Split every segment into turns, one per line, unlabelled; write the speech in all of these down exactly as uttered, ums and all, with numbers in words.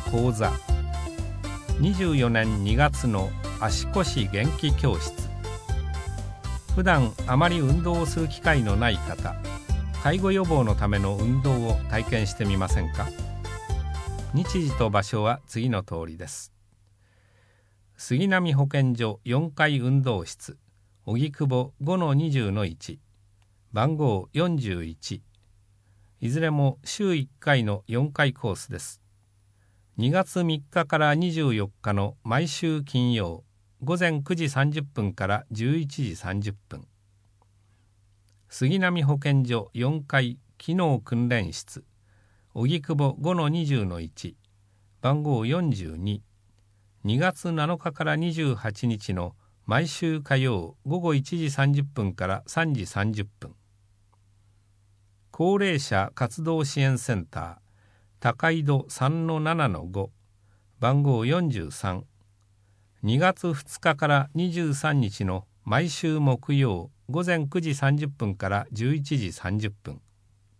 講座。にじゅうよねんにがつの足腰元気教室。普段あまり運動をする機会のない方、介護予防のための運動を体験してみませんか。日時と場所は次の通りです。杉並保健所よんかい運動室、荻窪 ごのにじゅうのいち、番号よんじゅういち。いずれも週いっかいのよんかいコースです。にがつみっかからにじゅうよっかの毎週金曜、ごぜんくじさんじゅっぷんからじゅういちじさんじゅっぷん。杉並保健所よんかい機能訓練室、荻窪 ごのにじゅうのいち、番号よんじゅうに。にがつなのかからにじゅうはちにちの毎週火曜ごごいちじさんじゅっぷんからさんじさんじゅっぷん。高齢者活動支援センター、高井戸 さんのななのご、番号よんじゅうさん。にがつふつかからにじゅうさんにちの毎週木曜ごぜんくじさんじゅっぷんからじゅういちじさんじゅっぷん。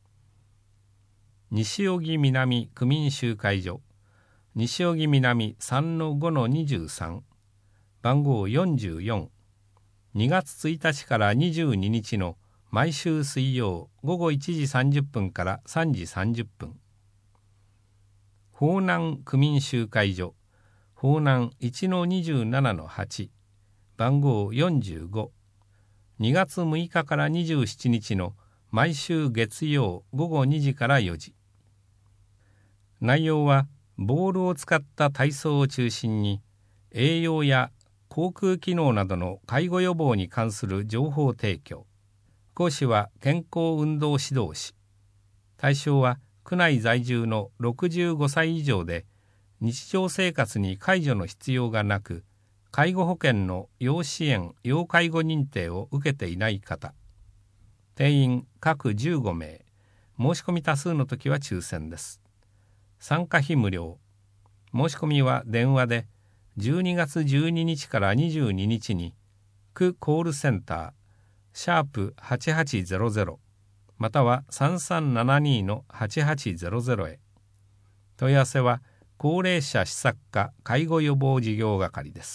西荻南区民集会所、西荻南 さんのごのにじゅうさん、番号よんじゅうよん。にがつついたちからにじゅうににちの毎週水曜ごごいちじさんじゅっぷんからさんじさんじゅっぷん。方南区民集会所、方南 いちのにじゅうななのはち、番号よんじゅうご。にがつむいかからにじゅうしちにちの毎週月曜ごごにじからよじ。内容はボールを使った体操を中心に、栄養や口腔機能などの介護予防に関する情報提供。講師は健康運動指導士。対象は区内在住のろくじゅうごさい以上で、日常生活に介助の必要がなく、介護保険の要支援・要介護認定を受けていない方。定員各じゅうごめい。申し込み多数の時は抽選です。参加費無料。申し込みは電話でじゅうにがつじゅうににちからにじゅうににちに区コールセンターシャープはちはちゼロゼロまたはさんさんななにのはちはちゼロゼロへ。問い合わせは高齢者施策課介護予防事業係です。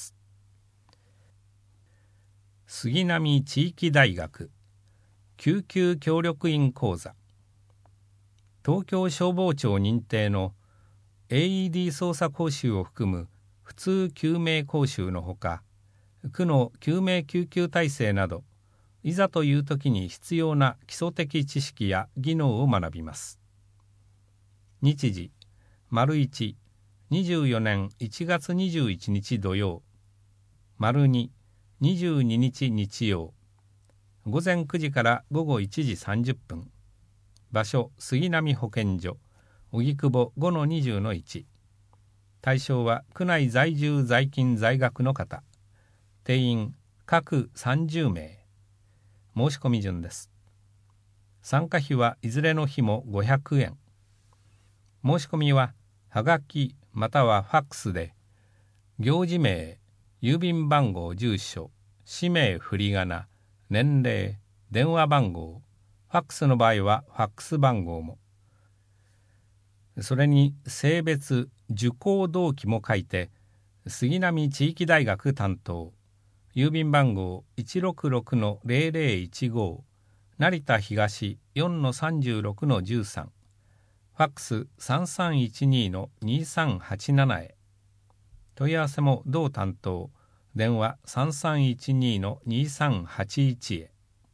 杉並地域大学救急協力員講座。東京消防庁認定の エーイーディー 操作講習を含む普通救命講習のほか、区の救命救急体制など、いざという時に必要な基礎的知識や技能を学びます。日時、丸いち、にじゅうよねんいちがつにじゅういちにち土曜、丸に、にじゅうににち日曜、ごぜんくじからごごいちじさんじゅっぷん。場所、杉並保健所、荻窪 ごのにじゅうのいち。対象は区内在住在勤在学の方。定員各さんじゅうめい。申し込み順です。参加費はいずれの日もごひゃくえん。申し込みははがきまたはファックスで、行事名、郵便番号住所、氏名振り仮名、年齢、電話番号、ファックスの場合はファックス番号も。それに性別、受講動機も書いて、杉並地域大学担当、郵便番号 いちろくろくのゼロゼロいちご、成田東 よんのさんじゅうろくのじゅうさん、ファックスさんさんいちにのにさんはちななへ。問い合わせも同担当、電話さんさんいちにのにさんはちいちへ。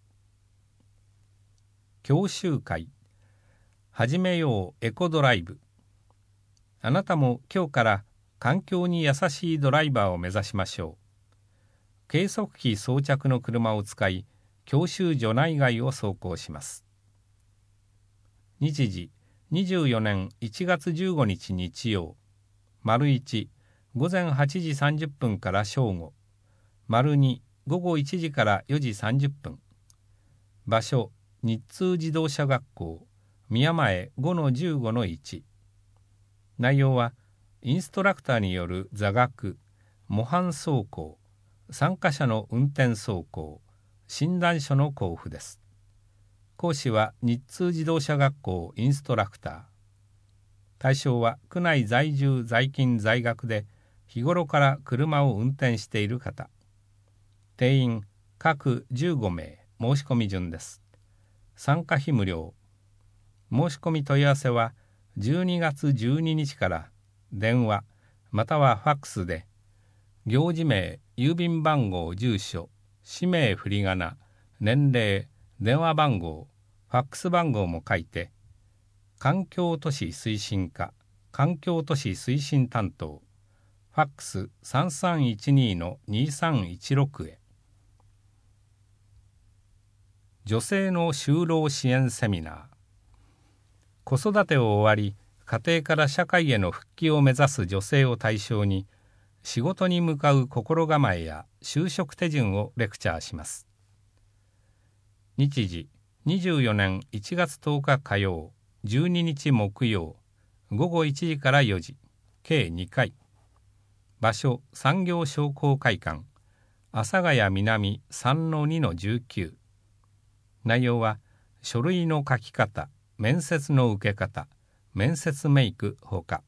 教習会、始めようエコドライブ。あなたも今日から環境に優しいドライバーを目指しましょう。計測器装着の車を使い、教習所内外を走行します。日時、にじゅうよねんいちがつじゅうごにち日曜、丸いち、ごぜんはちじさんじゅっぷんから正午、丸に、ごごいちじからよじさんじゅっぷん。場所、日通自動車学校、宮前 ごのじゅうごのいち。内容は、インストラクターによる座学、模範走行、参加者の運転走行、診断書の交付です。講師は日通自動車学校インストラクター。 対象は区内在住在勤在学で日頃から車を運転している方。定員各じゅうごめい、申し込み順です。参加費無料。申し込み問い合わせはじゅうにがつじゅうににちから電話またはファックスで行事名、郵便番号、住所、氏名、振り仮名、年齢、電話番号、ファックス番号も書いて、環境都市推進課、環境都市推進担当、ファックス さんさんいちに にさんいちろく へ。女性の就労支援セミナー。子育てを終わり、家庭から社会への復帰を目指す女性を対象に、仕事に向かう心構えや就職手順をレクチャーします。日時にじゅうよねんいちがつとおか火曜、じゅうににち木曜、ごごいちじからよじ、計にかい。場所産業商工会館、阿佐ヶ谷南 さんのにのじゅうきゅう。内容は書類の書き方、面接の受け方、面接メイクほか。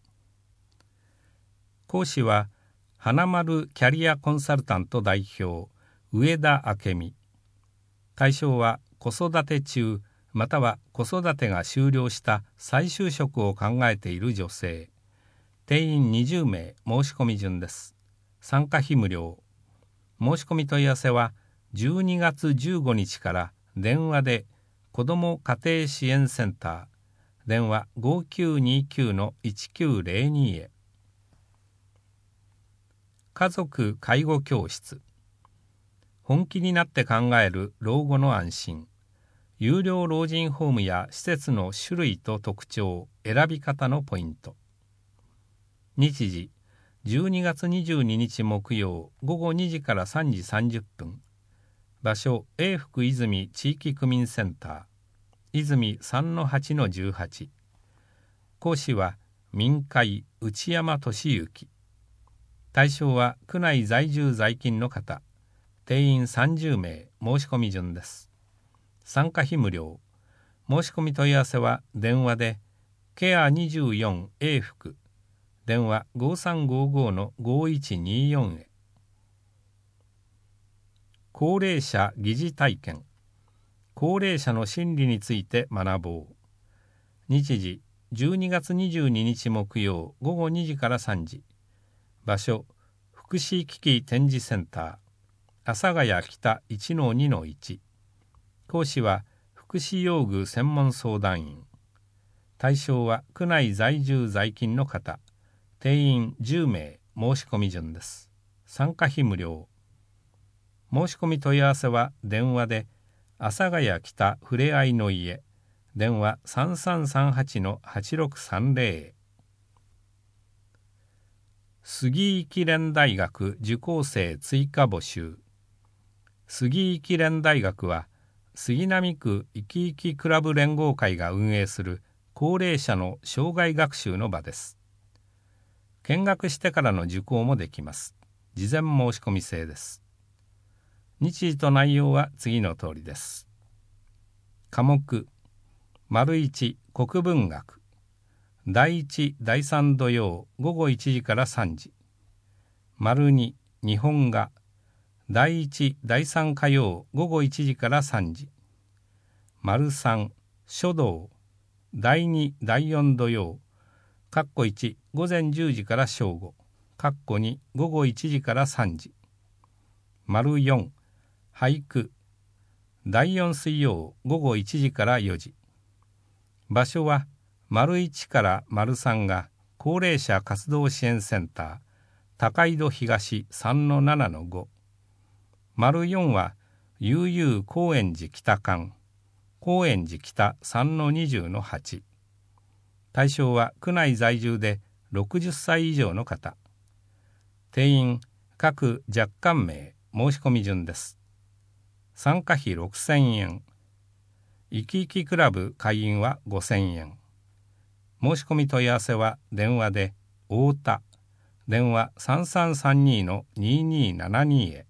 講師は花丸キャリアコンサルタント代表上田明美。対象は子育て中または子育てが終了した再就職を考えている女性。定員にじゅうめい、申し込み順です。参加費無料。申し込み問い合わせはじゅうにがつじゅうごにちから電話で子ども家庭支援センター、電話 ごきゅうにきゅう いちきゅうぜろに へ。家族介護教室。本気になって考える老後の安心。有料老人ホームや施設の種類と特徴、選び方のポイント。日時じゅうにがつにじゅうににち木曜ごごにじからさんじさんじゅっぷん。場所永福泉地域区民センター、泉 さんのはちのじゅうはち。講師は民会内山俊之。対象は区内在住在勤の方。定員さんじゅうめい、申し込み順です。参加費無料。申し込み問い合わせは電話でケアにじゅうよん永福、電話 ごさんごごのごいちによん へ。高齢者疑似体験。高齢者の心理について学ぼう。日時じゅうにがつにじゅうににち木曜ごごにじからさんじ。場所福祉機器展示センター、阿佐ヶ谷北 いちのにのいち。講師は福祉用具専門相談員。対象は区内在住在勤の方。定員じゅうめい、申し込み順です。参加費無料。申し込み問い合わせは電話で阿佐ヶ谷北ふれあいの家、電話 さんさんさんはちのはちろくさんぜろ へ。杉生連大学受講生追加募集。杉生連大学は杉並区いきいきクラブ連合会が運営する高齢者の生涯学習の場です。見学してからの受講もできます。事前申し込み制です。日時と内容は次の通りです。科目丸いち国文学、だいいちだいさん土曜ごごいちじからさんじ。丸に日本画、だいいちだいさん火曜ごごいちじからさんじ。丸さん書道、だいにだいよん土曜かっこいち午前じゅうじから正午、かっこに午後いちじからさんじ。丸よん俳句、だいよん水曜ごごいちじからよじ。場所は丸いちから丸さんが高齢者活動支援センター、高井戸東 さんのななのご。丸よんは悠々高円寺北館、高円寺北 さんのにじゅうのはち。対象は区内在住でろくじゅっさい以上の方。定員各若干名、申し込み順です。参加費ろくせんえん。いきいきクラブ会員はごせんえん。申し込み問い合わせは電話で太田、電話 さんさんさんにのにーにーななに へ。